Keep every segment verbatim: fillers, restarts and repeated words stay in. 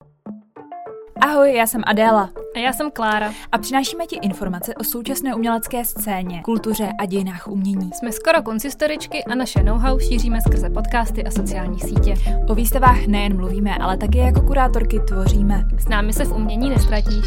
Ahoj, já jsem Adéla. A já jsem Klára. A přinášíme ti informace o současné umělecké scéně, kultuře a dějinách umění. Jsme skoro konzistoričky a naše know-how šíříme skrze podcasty a sociální sítě. O výstavách nejen mluvíme, ale také jako kurátorky tvoříme. S námi se v umění nestratíš.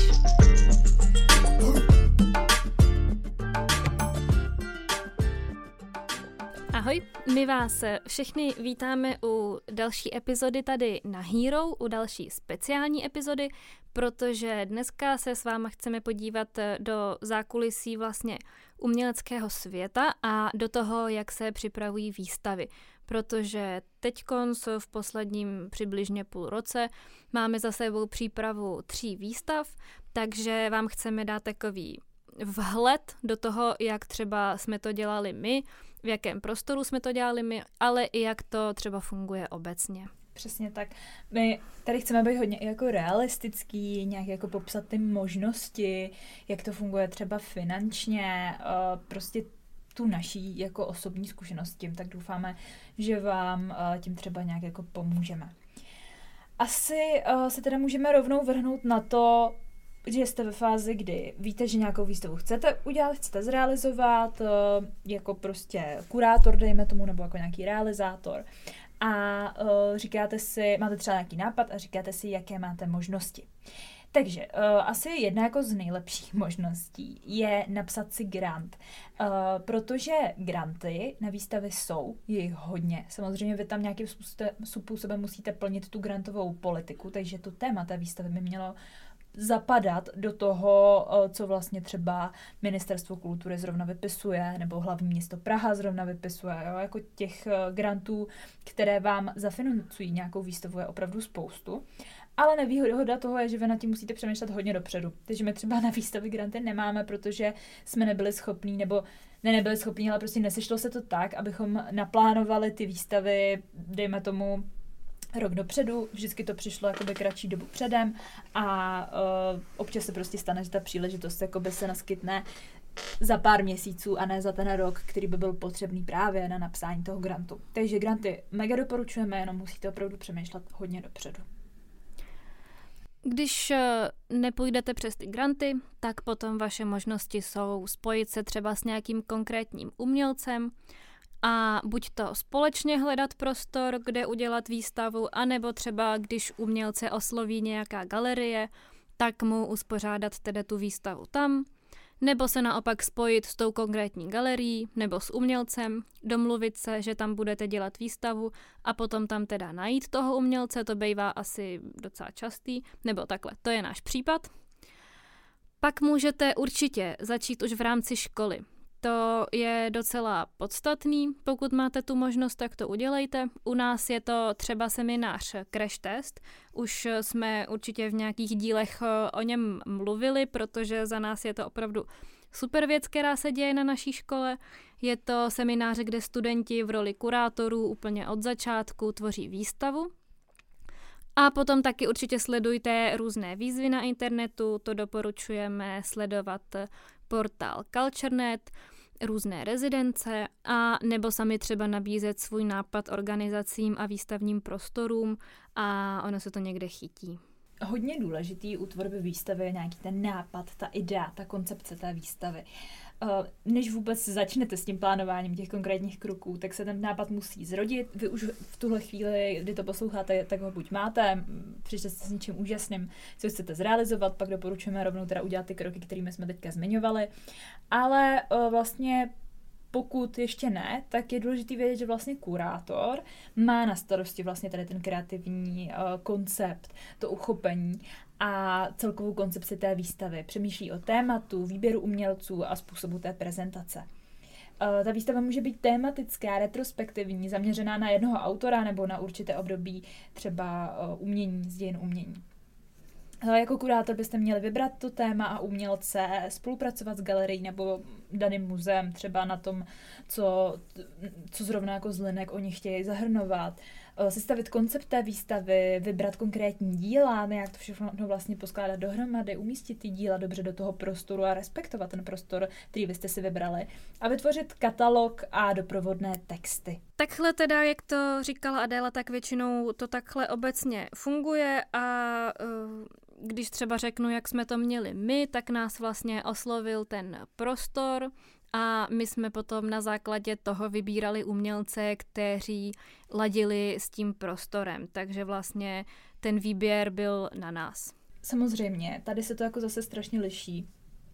Ahoj, my vás všechny vítáme u další epizody tady na Hero, u další speciální epizody, protože dneska se s váma chceme podívat do zákulisí vlastně uměleckého světa a do toho, jak se připravují výstavy. Protože teďkonc v posledním přibližně půl roce máme za sebou přípravu tří výstav, takže vám chceme dát takový vhled do toho, jak třeba jsme to dělali my, v jakém prostoru jsme to dělali my, ale i jak to třeba funguje obecně. Přesně tak. My tady chceme být hodně jako realistický, nějak jako popsat ty možnosti, jak to funguje třeba finančně, prostě tu naší jako osobní zkušenost tím, tak doufáme, že vám tím třeba nějak jako pomůžeme. Asi se teda můžeme rovnou vrhnout na to, že jste ve fázi, kdy víte, že nějakou výstavu chcete udělat, chcete zrealizovat, jako prostě kurátor, dejme tomu, nebo jako nějaký realizátor. A říkáte si, máte třeba nějaký nápad a říkáte si, jaké máte možnosti. Takže uh, asi jedna jako z nejlepších možností je napsat si grant, uh, protože granty na výstavy jsou, je jich hodně. Samozřejmě vy tam nějakým způsobem musíte plnit tu grantovou politiku, takže to téma té výstavy by mělo zapadat do toho, co vlastně třeba Ministerstvo kultury zrovna vypisuje, nebo hlavní město Praha zrovna vypisuje. Jo? Jako těch grantů, které vám zafinancují nějakou výstavu, je opravdu spoustu. Ale nevýhoda toho je, že vy na tím musíte přemýšlet hodně dopředu. Takže my třeba na výstavy granty nemáme, protože jsme nebyli schopní, nebo ne nebyli schopní, ale prostě nesešlo se to tak, abychom naplánovali ty výstavy, dejme tomu, rok dopředu, vždycky to přišlo jakoby kratší dobu předem a uh, občas se prostě stane, že ta příležitost jakoby se naskytne za pár měsíců a ne za ten rok, který by byl potřebný právě na napsání toho grantu. Takže granty mega doporučujeme, jenom musíte opravdu přemýšlet hodně dopředu. Když nepůjdete přes ty granty, tak potom vaše možnosti jsou spojit se třeba s nějakým konkrétním umělcem, a buď to společně hledat prostor, kde udělat výstavu, anebo třeba, když umělce osloví nějaká galerie, tak mu uspořádat tedy tu výstavu tam, nebo se naopak spojit s tou konkrétní galerií, nebo s umělcem, domluvit se, že tam budete dělat výstavu a potom tam teda najít toho umělce, to bývá asi docela častý, nebo takhle, to je náš případ. Pak můžete určitě začít už v rámci školy. To je docela podstatný, pokud máte tu možnost, tak to udělejte. U nás je to třeba seminář Crash Test, už jsme určitě v nějakých dílech o něm mluvili, protože za nás je to opravdu super věc, která se děje na naší škole. Je to seminář, kde studenti v roli kurátorů úplně od začátku tvoří výstavu. A potom taky určitě sledujte různé výzvy na internetu, to doporučujeme sledovat portál CultureNet, různé rezidence a nebo sami třeba nabízet svůj nápad organizacím a výstavním prostorům a ono se to někde chytí. Hodně důležitý u tvorby výstavy je nějaký ten nápad, ta idea, ta koncepce té výstavy. Než vůbec začnete s tím plánováním těch konkrétních kroků, tak se ten nápad musí zrodit. Vy už v tuhle chvíli, kdy to posloucháte, tak ho buď máte, přišli jste s něčím úžasným, co chcete zrealizovat, pak doporučujeme rovnou teda udělat ty kroky, kterými jsme teďka zmiňovali. Ale vlastně pokud ještě ne, tak je důležité vědět, že vlastně kurátor má na starosti vlastně tady ten kreativní uh, koncept, to uchopení a celkovou koncepci té výstavy. Přemýšlí o tématu, výběru umělců a způsobu té prezentace. Uh, ta výstava může být tématická, retrospektivní, zaměřená na jednoho autora nebo na určité období třeba uh, umění, z dějin umění. Jako kurátor byste měli vybrat to téma a umělce, spolupracovat s galerií nebo daným muzeem třeba na tom, co, co zrovna jako z linek oni chtějí zahrnovat, sestavit koncept té výstavy, vybrat konkrétní díla, jak to všechno vlastně poskládat dohromady, umístit ty díla dobře do toho prostoru a respektovat ten prostor, který vy jste si vybrali a vytvořit katalog a doprovodné texty. Takhle teda, jak to říkala Adéla, tak většinou to takhle obecně funguje a uh, když třeba řeknu, jak jsme to měli my, tak nás vlastně oslovil ten prostor a my jsme potom na základě toho vybírali umělce, kteří ladili s tím prostorem, takže vlastně ten výběr byl na nás. Samozřejmě, tady se to jako zase strašně liší.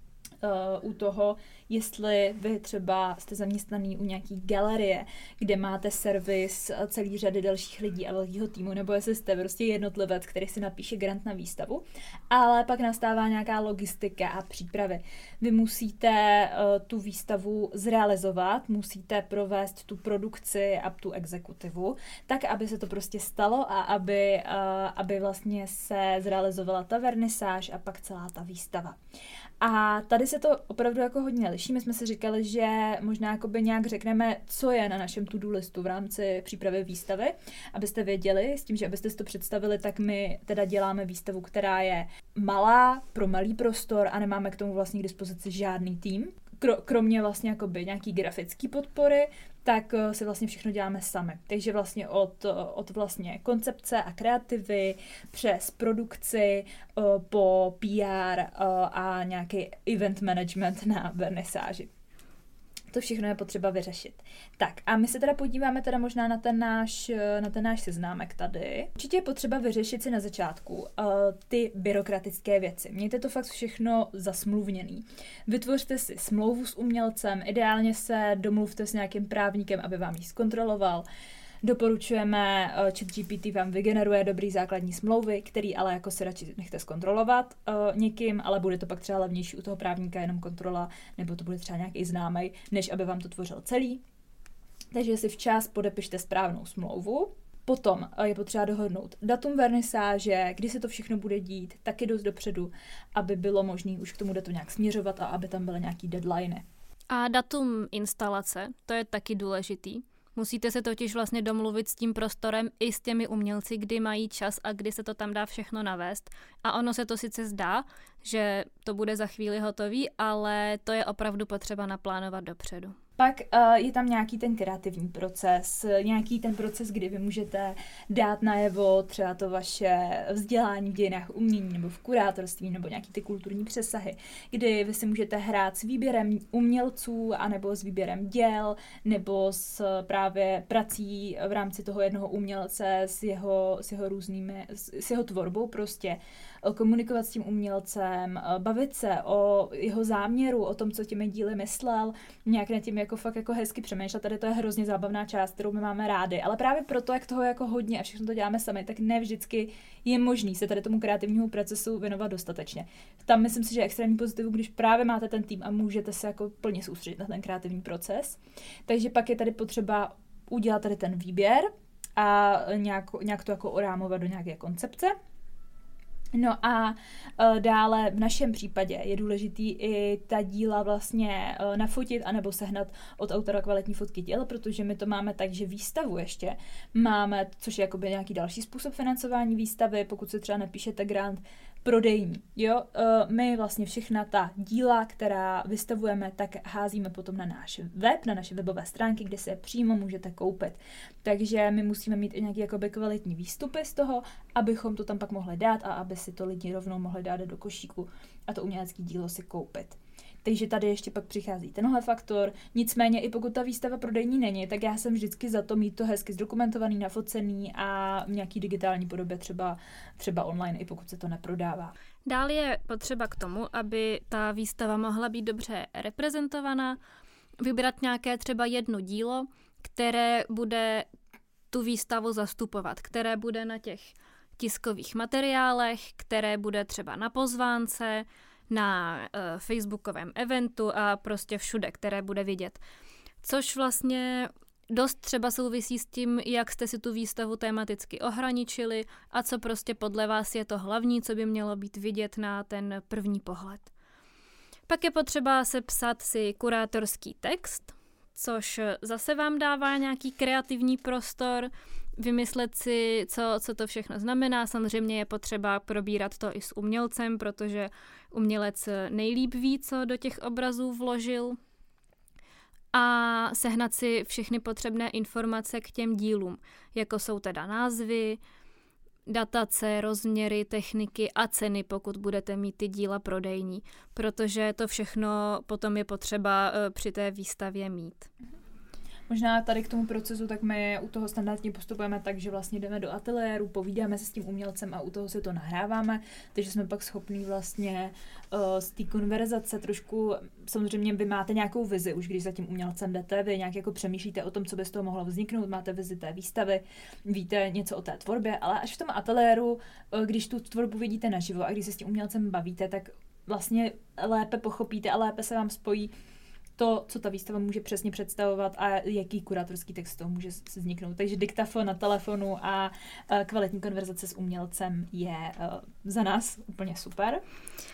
Uh, u toho, jestli vy třeba jste zaměstnaný u nějaký galerie, kde máte servis celý řady dalších lidí a velkého týmu, nebo jestli jste prostě jednotlivec, který si napíše grant na výstavu, ale pak nastává nějaká logistika a přípravy. Vy musíte uh, tu výstavu zrealizovat, musíte provést tu produkci a tu exekutivu, tak, aby se to prostě stalo a aby, uh, aby vlastně se zrealizovala ta vernisáž a pak celá ta výstava. A tady se to opravdu jako hodně liší. My jsme si říkali, že možná jakoby nějak řekneme, co je na našem to-do listu v rámci přípravy výstavy, abyste věděli, s tím, že abyste si to představili, tak my teda děláme výstavu, která je malá, pro malý prostor a nemáme k tomu vlastně k dispozici žádný tým. Kromě vlastně jakoby nějaký grafický podpory, tak si vlastně všechno děláme sami. Takže vlastně od, od vlastně koncepce a kreativy přes produkci po P R a nějaký event management na vernisáži. To všechno je potřeba vyřešit. Tak a my se teda podíváme teda možná na ten náš, na ten náš seznámek tady. Určitě je potřeba vyřešit si na začátku uh, ty byrokratické věci. Mějte to fakt všechno zasmluvněný. Vytvořte si smlouvu s umělcem, ideálně se domluvte s nějakým právníkem, aby vám ji zkontroloval. Doporučujeme, ChatGPT vám vygeneruje dobrý základní smlouvy, který ale jako si radši nechte zkontrolovat uh, někým, ale bude to pak třeba levnější u toho právníka jenom kontrola, nebo to bude třeba nějaký známej, než aby vám to tvořil celý. Takže si včas podepište správnou smlouvu. Potom je potřeba dohodnout datum vernisáže, kdy se to všechno bude dít, taky dost dopředu, aby bylo možné už k tomu datu nějak směřovat a aby tam byly nějaký deadliny. A datum instalace, to je taky důležitý. Musíte se totiž vlastně domluvit s tím prostorem i s těmi umělci, kdy mají čas a kdy se to tam dá všechno navést. A ono se to sice zdá, že to bude za chvíli hotový, ale to je opravdu potřeba naplánovat dopředu. Pak uh, je tam nějaký ten kreativní proces, nějaký ten proces, kdy vy můžete dát najevo třeba to vaše vzdělání v dějinách umění nebo v kurátorství nebo nějaký ty kulturní přesahy, kdy vy si můžete hrát s výběrem umělců anebo s výběrem děl nebo s právě prací v rámci toho jednoho umělce s jeho, s jeho různými, s jeho tvorbou prostě. Komunikovat s tím umělcem, bavit se o jeho záměru, o tom, co těmi díly myslel, nějak nad tím jako fakt jako hezky přemýšlet. Tady to je hrozně zábavná část, kterou my máme rádi, ale právě proto, jak toho jako hodně a všechno to děláme sami, tak ne vždycky je možný se tady tomu kreativnímu procesu věnovat dostatečně. Tam myslím si, že je extrémní pozitivu, když právě máte ten tým a můžete se jako plně soustředit na ten kreativní proces. Takže pak je tady potřeba udělat tady ten výběr a nějak, nějak to jako orámovat do nějaké koncepce. No a uh, dále v našem případě je důležitý i ta díla vlastně uh, nafotit anebo sehnat od autora kvalitní fotky děl, protože my to máme tak, že výstavu ještě máme, což je jakoby nějaký další způsob financování výstavy, pokud se třeba napíšete grant, prodejní. Jo? Uh, my vlastně všechna ta díla, která vystavujeme, tak házíme potom na náš web, na naše webové stránky, kde se je přímo můžete koupit. Takže my musíme mít i nějaké jakoby kvalitní výstupy z toho, abychom to tam pak mohli dát a aby si to lidi rovnou mohli dát do košíku a to umělecké dílo si koupit. Takže tady ještě pak přichází tenhle faktor. Nicméně i pokud ta výstava prodejní není, tak já jsem vždycky za to mít to hezky zdokumentovaný, nafocený a v nějaký digitální podobě třeba, třeba online, i pokud se to neprodává. Dál je potřeba k tomu, aby ta výstava mohla být dobře reprezentovaná, vybrat nějaké třeba jedno dílo, které bude tu výstavu zastupovat, které bude na těch tiskových materiálech, které bude třeba na pozvánce, na uh, facebookovém eventu a prostě všude, které bude vidět. Což vlastně dost třeba souvisí s tím, jak jste si tu výstavu tematicky ohraničili a co prostě podle vás je to hlavní, co by mělo být vidět na ten první pohled. Pak je potřeba sepsat si kurátorský text, což zase vám dává nějaký kreativní prostor, vymyslet si, co, co to všechno znamená. Samozřejmě je potřeba probírat to i s umělcem, protože umělec nejlíp ví, co do těch obrazů vložil. A sehnat si všechny potřebné informace k těm dílům, jako jsou teda názvy, datace, rozměry, techniky a ceny, pokud budete mít ty díla prodejní, protože to všechno potom je potřeba při té výstavě mít. Možná tady k tomu procesu, tak my u toho standardně postupujeme tak, že vlastně jdeme do ateliéru, povídáme se s tím umělcem a u toho si to nahráváme, takže jsme pak schopní vlastně uh, z té konverzace trošku, samozřejmě vy máte nějakou vizi, už když za tím umělcem jdete, vy nějak jako přemýšlíte o tom, co by z toho mohlo vzniknout, máte vizi té výstavy, víte něco o té tvorbě, ale až v tom ateliéru, uh, když tu tvorbu vidíte naživo a když se s tím umělcem bavíte, tak vlastně lépe pochopíte a lépe se vám spojí to, co ta výstava může přesně představovat a jaký kurátorský text toho může vzniknout. Takže diktafon na telefonu a kvalitní konverzace s umělcem je za nás úplně super.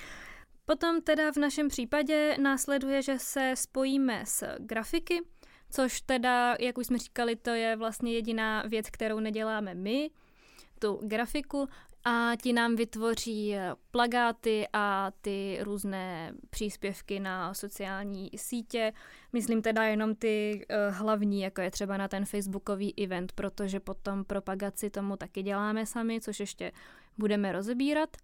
Potom teda v našem případě následuje, že se spojíme s grafiky, což teda, jak už jsme říkali, to je vlastně jediná věc, kterou neděláme my, tu grafiku, a ti nám vytvoří plakáty a ty různé příspěvky na sociální sítě. Myslím teda jenom ty uh, hlavní, jako je třeba na ten facebookový event, protože potom propagaci tomu taky děláme sami, což ještě budeme rozebírat.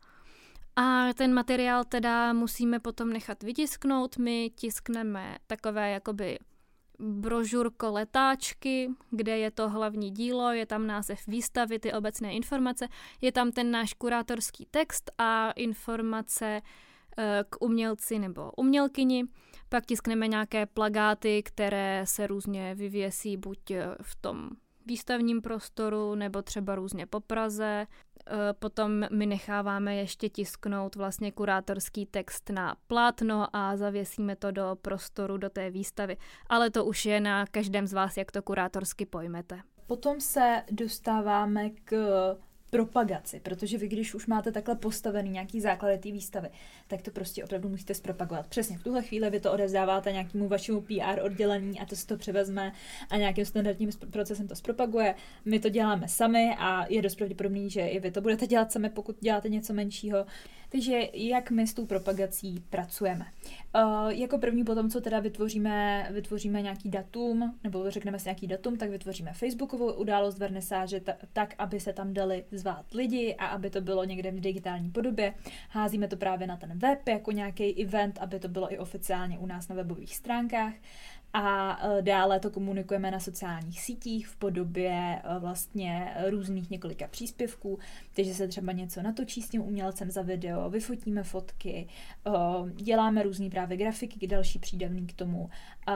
A ten materiál teda musíme potom nechat vytisknout. My tiskneme takové jakoby brožurko letáčky, kde je to hlavní dílo, je tam název výstavy, ty obecné informace, je tam ten náš kurátorský text a informace k umělci nebo umělkyni. Pak tiskneme nějaké plakáty, které se různě vyvěsí buď v tom výstavním prostoru nebo třeba různě po Praze. Potom my necháváme ještě tisknout vlastně kurátorský text na plátno a zavěsíme to do prostoru, do té výstavy. Ale to už je na každém z vás, jak to kurátorsky pojmete. Potom se dostáváme k propagaci, protože vy, když už máte takhle postavený nějaký základy té výstavy, tak to prostě opravdu musíte zpropagovat. Přesně v tuhle chvíli vy to odevzdáváte nějakému vašemu P R oddělení a to se to převezme a nějakým standardním procesem to zpropaguje. My to děláme sami a je dost pravděpodobný, že i vy to budete dělat sami, pokud děláte něco menšího. Takže jak my s tou propagací pracujeme? Uh, jako první potom, co teda vytvoříme, vytvoříme nějaký datum, nebo řekneme si nějaký datum, tak vytvoříme facebookovou událost vernisáže ta, tak, aby se tam dali zvát lidi a aby to bylo někde v digitální podobě. Házíme to právě na ten web jako nějaký event, aby to bylo i oficiálně u nás na webových stránkách. A dále to komunikujeme na sociálních sítích v podobě vlastně různých několika příspěvků, takže se třeba něco natočí s tím umělcem za video, vyfotíme fotky, děláme různý právě grafiky, další přídavný k tomu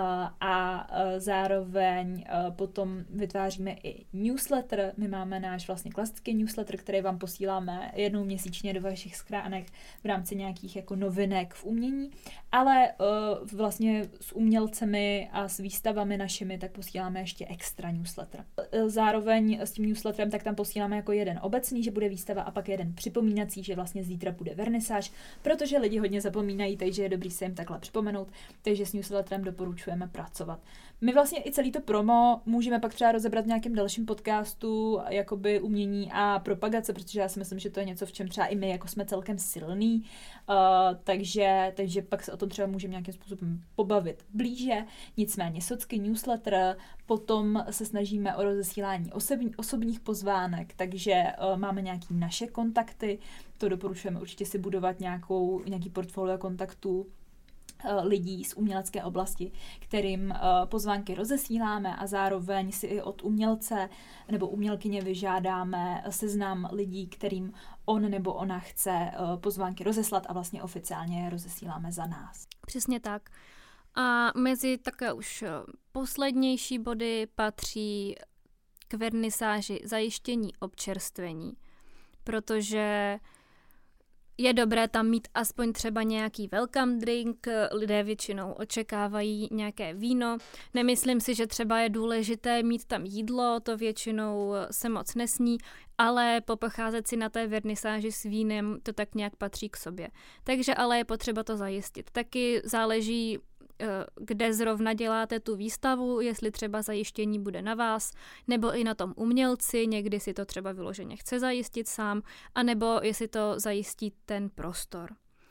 a zároveň potom vytváříme i newsletter. My máme náš vlastně klasický newsletter, který vám posíláme jednou měsíčně do vašich schránek v rámci nějakých jako novinek v umění, ale vlastně s umělcemi a s výstavami našimi, tak posíláme ještě extra newsletter. Zároveň s tím newsletterem tak tam posíláme jako jeden obecný, že bude výstava a pak jeden připomínací, že vlastně zítra bude vernisáž, protože lidi hodně zapomínají, takže je dobrý se jim takhle připomenout, takže s newsletterem doporučujeme pracovat. My vlastně i celý to promo můžeme pak třeba rozebrat v nějakém dalším podcastu, jakoby umění a propagace, protože já si myslím, že to je něco, v čem třeba i my jako jsme celkem silný, uh, takže, takže pak se o tom třeba můžeme nějakým způsobem pobavit blíže. Nicméně socky newsletter, potom se snažíme o rozesílání osobní, osobních pozvánek, takže uh, máme nějaké naše kontakty, to doporučujeme určitě si budovat nějakou, nějaký portfolio kontaktů lidí z umělecké oblasti, kterým pozvánky rozesíláme a zároveň si i od umělce nebo umělkyně vyžádáme seznam lidí, kterým on nebo ona chce pozvánky rozeslat a vlastně oficiálně je rozesíláme za nás. Přesně tak. A mezi také už poslednější body patří k vernisáži zajištění občerstvení, protože Je dobré tam mít aspoň třeba nějaký welcome drink, lidé většinou očekávají nějaké víno. Nemyslím si, že třeba je důležité mít tam jídlo, to většinou se moc nesní, ale popocházet si na té vernisáži s vínem, to tak nějak patří k sobě. Takže ale je potřeba to zajistit. Taky záleží, kde zrovna děláte tu výstavu, jestli třeba zajištění bude na vás, nebo i na tom umělci, někdy si to třeba vyloženě chce zajistit sám, anebo jestli to zajistí ten prostor.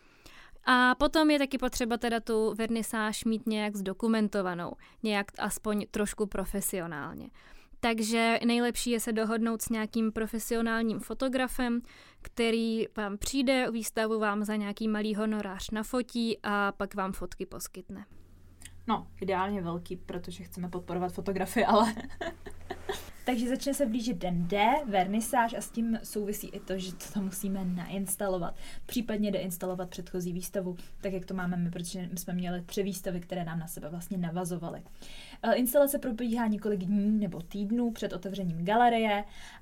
A potom je taky potřeba teda tu vernisáž mít nějak zdokumentovanou, nějak aspoň trošku profesionálně. Takže nejlepší je se dohodnout s nějakým profesionálním fotografem, který vám přijde, výstavu vám za nějaký malý honorář nafotí a pak vám fotky poskytne. No, ideálně velký, protože chceme podporovat fotografy, ale... Takže začne se blížit den D, vernisáž, a s tím souvisí i to, že to tam musíme nainstalovat. Případně deinstalovat předchozí výstavu, tak jak to máme my, protože my jsme měli tři výstavy, které nám na sebe vlastně navazovaly. Instalace probíhá několik dní nebo týdnů před otevřením galerie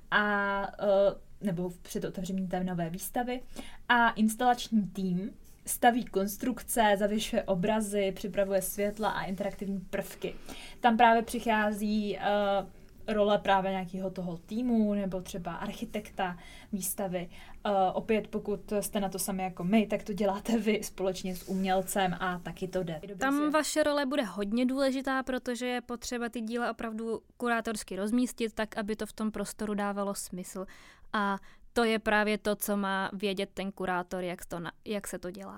a nebo před otevřením té nové výstavy a instalační tým staví konstrukce, zavěšuje obrazy, připravuje světla a interaktivní prvky. Tam právě přichází uh, role právě nějakého toho týmu nebo třeba architekta výstavy. Uh, opět, pokud jste na to sami jako my, tak to děláte vy společně s umělcem a taky to jde. Tam vaše role bude hodně důležitá, protože je potřeba ty díla opravdu kurátorsky rozmístit tak, aby to v tom prostoru dávalo smysl. A to je právě to, co má vědět ten kurátor, jak, to na, jak se to dělá.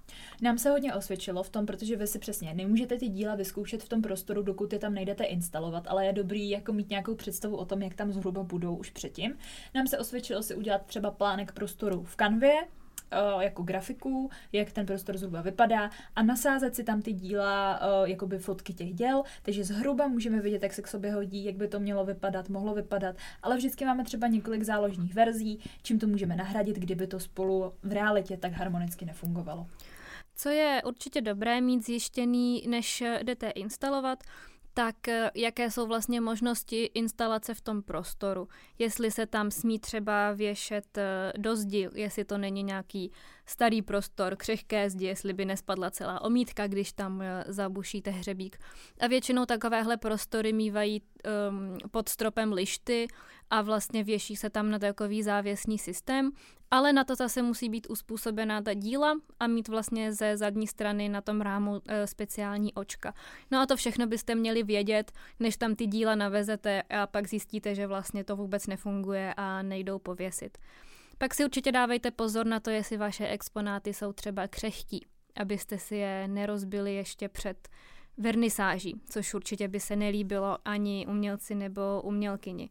Nám se hodně osvědčilo v tom, protože vy si přesně nemůžete ty díla vyzkoušet v tom prostoru, dokud je tam nejdete instalovat, ale je dobrý jako mít nějakou představu o tom, jak tam zhruba budou už předtím. Nám se osvědčilo si udělat třeba plánek prostoru v Canvě, jako grafiku, jak ten prostor zhruba vypadá a nasázet si tam ty díla, jakoby fotky těch děl, takže zhruba můžeme vidět, jak se k sobě hodí, jak by to mělo vypadat, mohlo vypadat, ale vždycky máme třeba několik záložních verzí, čím to můžeme nahradit, kdyby to spolu v realitě tak harmonicky nefungovalo. Co je určitě dobré mít zjištěný, než jdete instalovat, tak jaké jsou vlastně možnosti instalace v tom prostoru. Jestli se tam smí třeba věšet do zdi, jestli to není nějaký starý prostor, křehké zdi, jestli by nespadla celá omítka, když tam zabušíte hřebík. A většinou takovéhle prostory mívají um, pod stropem lišty a vlastně věší se tam na takový závěsný systém, ale na to zase musí být uspůsobená ta díla a mít vlastně ze zadní strany na tom rámu e, speciální očka. No a to všechno byste měli vědět, než tam ty díla navezete a pak zjistíte, že vlastně to vůbec nefunguje a nejdou pověsit. Pak si určitě dávejte pozor na to, jestli vaše exponáty jsou třeba křehký, abyste si je nerozbili ještě před vernisáží, což určitě by se nelíbilo ani umělci nebo umělkyni.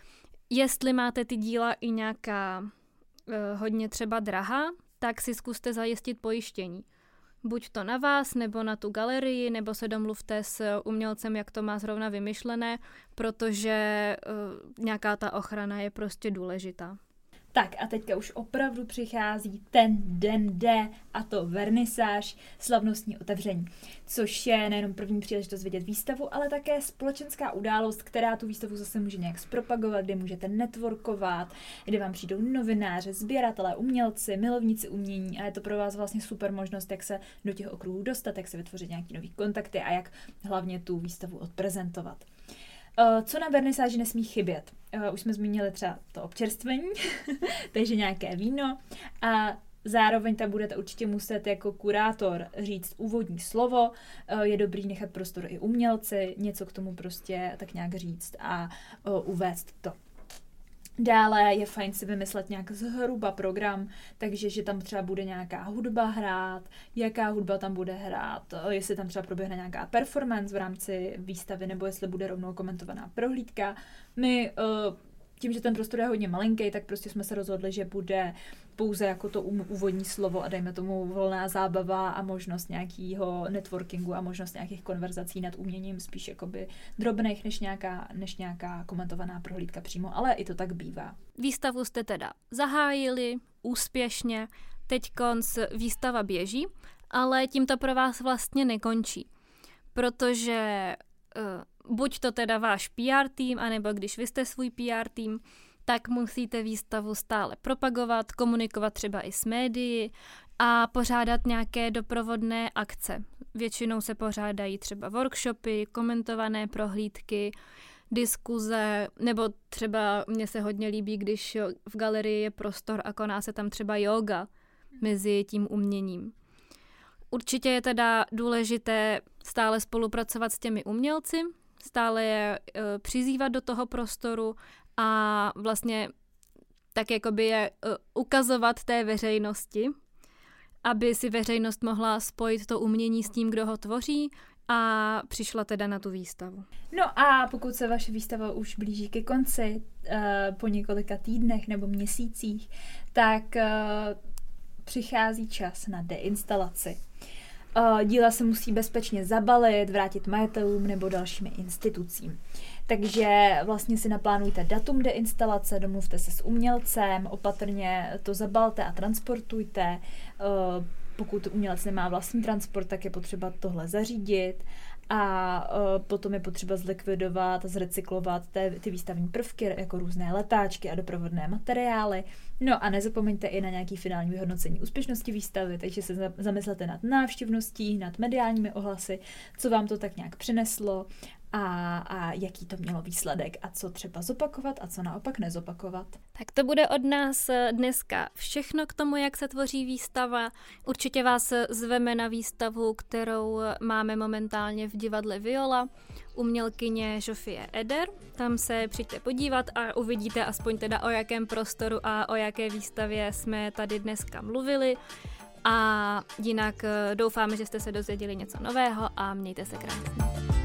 Jestli máte ty díla i nějaká eh, hodně třeba drahá, tak si zkuste zajistit pojištění. Buď to na vás, nebo na tu galerii, nebo se domluvte s umělcem, jak to má zrovna vymyšlené, protože eh, nějaká ta ochrana je prostě důležitá. Tak a teďka už opravdu přichází ten den D, a to vernisáž, slavnostní otevření, což je nejenom první příležitost vidět výstavu, ale také společenská událost, která tu výstavu zase může nějak zpropagovat, kde můžete networkovat, kde vám přijdou novináři, sběratelé, umělci, milovníci umění a je to pro vás vlastně super možnost, jak se do těch okruhů dostat, jak se vytvořit nějaký nový kontakty a jak hlavně tu výstavu odprezentovat. Co na vernisáži nesmí chybět? Už jsme zmínili třeba to občerstvení, takže nějaké víno a zároveň tam budete určitě muset jako kurátor říct úvodní slovo, je dobrý nechat prostor i umělci, něco k tomu prostě tak nějak říct a uvést to. Dále je fajn si vymyslet nějak zhruba program, takže že tam třeba bude nějaká hudba hrát, jaká hudba tam bude hrát, jestli tam třeba proběhne nějaká performance v rámci výstavy, nebo jestli bude rovnou komentovaná prohlídka. My tím, že ten prostor je hodně malinký, tak prostě jsme se rozhodli, že bude pouze jako to úvodní slovo a dejme tomu volná zábava a možnost nějakého networkingu a možnost nějakých konverzací nad uměním, spíš jakoby drobných než nějaká, než nějaká komentovaná prohlídka přímo, ale i to tak bývá. Výstavu jste teda zahájili úspěšně, teďkonc výstava běží, ale tím to pro vás vlastně nekončí, protože uh, buď to teda váš P R tým, anebo když vy jste svůj P R tým, tak musíte výstavu stále propagovat, komunikovat třeba i s médii a pořádat nějaké doprovodné akce. Většinou se pořádají třeba workshopy, komentované prohlídky, diskuze, nebo třeba mně se hodně líbí, když v galerii je prostor a koná se tam třeba yoga mezi tím uměním. Určitě je teda důležité stále spolupracovat s těmi umělci, stále je e, přizývat do toho prostoru a vlastně tak jakoby je e, ukazovat té veřejnosti, aby si veřejnost mohla spojit to umění s tím, kdo ho tvoří a přišla teda na tu výstavu. No a pokud se vaše výstava už blíží ke konci, e, po několika týdnech nebo měsících, tak e, přichází čas na deinstalaci. Díla se musí bezpečně zabalit, vrátit majitelům nebo dalším institucím. Takže vlastně si naplánujte datum deinstalace, domluvte se s umělcem, opatrně to zabalte a transportujte. Pokud umělec nemá vlastní transport, tak je potřeba tohle zařídit a potom je potřeba zlikvidovat a zrecyklovat ty, ty výstavní prvky, jako různé letáčky a doprovodné materiály. No a nezapomeňte i na nějaký finální vyhodnocení úspěšnosti výstavy, takže se zamyslete nad návštěvností, nad mediálními ohlasy, co vám to tak nějak přineslo a, a jaký to mělo výsledek a co třeba zopakovat a co naopak nezopakovat. Tak to bude od nás dneska všechno k tomu, jak se tvoří výstava. Určitě vás zveme na výstavu, kterou máme momentálně v divadle Viola, umělkyně Žofie Eder. Tam se přijďte podívat a uvidíte aspoň teda, o jakém prostoru a o jaké výstavě jsme tady dneska mluvili. A jinak doufáme, že jste se dozvěděli něco nového a mějte se krásně.